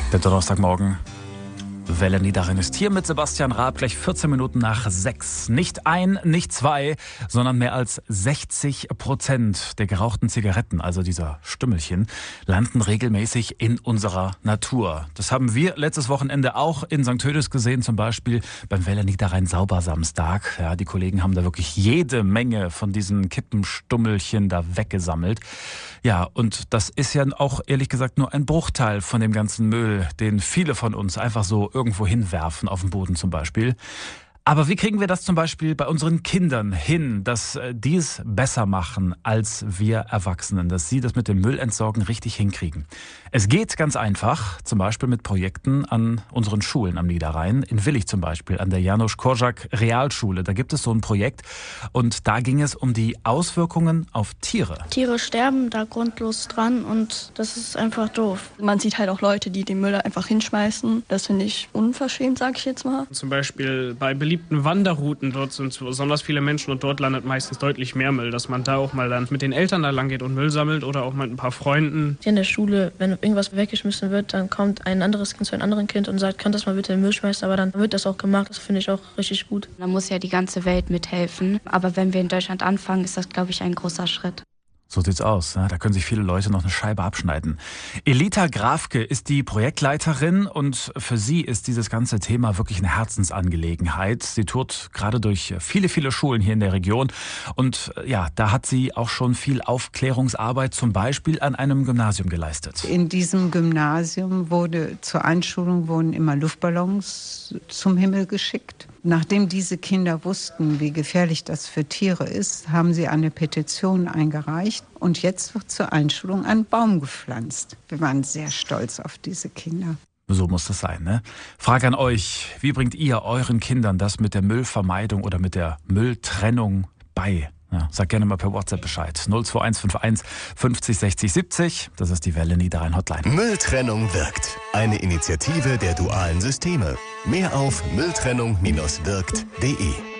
Der Donnerstagmorgen. Welle Niederrhein ist hier mit Sebastian Raab, gleich 14 Minuten nach 6. Nicht ein, nicht zwei, sondern mehr als 60% der gerauchten Zigaretten, also dieser Stümmelchen, landen regelmäßig in unserer Natur. Das haben wir letztes Wochenende auch in St. Tödis gesehen, zum Beispiel beim Welle Niederrhein Saubersamstag. Ja, die Kollegen haben da wirklich jede Menge von diesen Kippenstummelchen da weggesammelt. Ja, und das ist ja auch ehrlich gesagt nur ein Bruchteil von dem ganzen Müll, den viele von uns einfach so irgendwo hinwerfen, auf den Boden zum Beispiel. Aber wie kriegen wir das zum Beispiel bei unseren Kindern hin, dass die es besser machen als wir Erwachsenen, dass sie das mit dem Müllentsorgen richtig hinkriegen? Es geht ganz einfach, zum Beispiel mit Projekten an unseren Schulen am Niederrhein, in Willich zum Beispiel, an der Janusz Korczak Realschule. Da gibt es so ein Projekt und da ging es um die Auswirkungen auf Tiere. Tiere sterben da grundlos dran und das ist einfach doof. Man sieht halt auch Leute, die den Müll einfach hinschmeißen. Das finde ich unverschämt, sage ich jetzt mal. Zum Beispiel bei beliebten Wanderrouten, dort sind besonders viele Menschen und dort landet meistens deutlich mehr Müll, dass man da auch mal dann mit den Eltern da lang geht und Müll sammelt oder auch mit ein paar Freunden. Hier in der Schule, wenn irgendwas weggeschmissen wird, dann kommt ein anderes Kind zu einem anderen Kind und sagt, kann das mal bitte in den Müll schmeißen, aber dann wird das auch gemacht. Das finde ich auch richtig gut. Da muss ja die ganze Welt mithelfen, aber wenn wir in Deutschland anfangen, ist das, glaube ich, ein großer Schritt. So sieht's aus. Da können sich viele Leute noch eine Scheibe abschneiden. Elita Grafke ist die Projektleiterin und für sie ist dieses ganze Thema wirklich eine Herzensangelegenheit. Sie tourt gerade durch viele, viele Schulen hier in der Region und ja, da hat sie auch schon viel Aufklärungsarbeit zum Beispiel an einem Gymnasium geleistet. In diesem Gymnasium zur Einschulung wurden immer Luftballons zum Himmel geschickt. Nachdem diese Kinder wussten, wie gefährlich das für Tiere ist, haben sie eine Petition eingereicht und jetzt wird zur Einschulung ein Baum gepflanzt. Wir waren sehr stolz auf diese Kinder. So muss das sein, ne? Frage an euch, wie bringt ihr euren Kindern das mit der Müllvermeidung oder mit der Mülltrennung bei? Ja, sag gerne mal per WhatsApp Bescheid. 02151 50 60 70. Das ist die Welle Niederrhein Hotline. Mülltrennung wirkt. Eine Initiative der dualen Systeme. Mehr auf mülltrennung-wirkt.de.